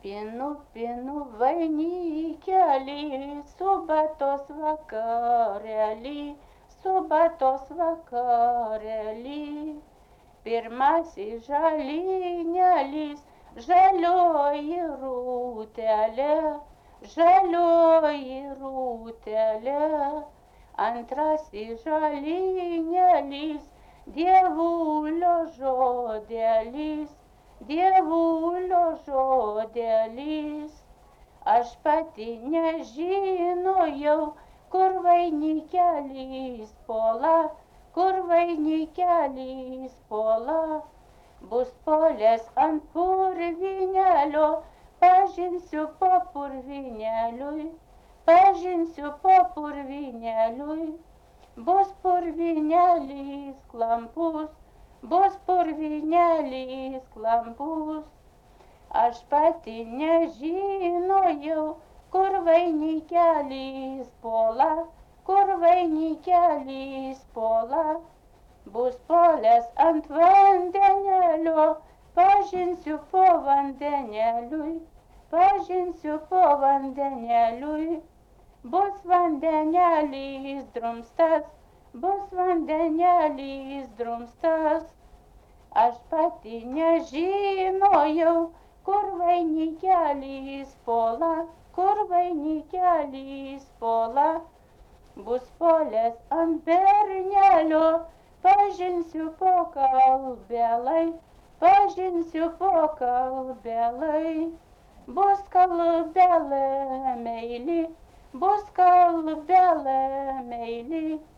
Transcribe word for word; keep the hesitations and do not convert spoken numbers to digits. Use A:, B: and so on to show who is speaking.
A: Pinu, pinu vainikelį, subatos vakarėlį, subatos vakarėlį. Pirmasis žalinėlis, žalioji rūtelė, žalioji rūtelė. Antrasis žalinėlis, dievulio žodelis, dievulio žodelis. Aš pati nežinojau, kur vainikelis pola, kur vainikelis pola. Bus polės ant purvinelio, pažinsiu po purvineliui, pažinsiu po purvineliui. Bus purvinelis klampus, bus purvinelis klampus. Aš pati nežinojau, kur vainikelis pola, kur vainikelis pola. Bus polės ant vandenelio, pažinsiu po vandeneliui, pažinsiu po vandeneliui. Bus vandenelis drumstas, bus vandenelis drumstas. Aš pati nežinojau, kur vainikelis pola, kur vainikelis pola. Bus polės ant bernelio, pažinsiu po kalbelai, pažinsiu po kalbelai. Bus kalbelė meili, bus kalbelė meili.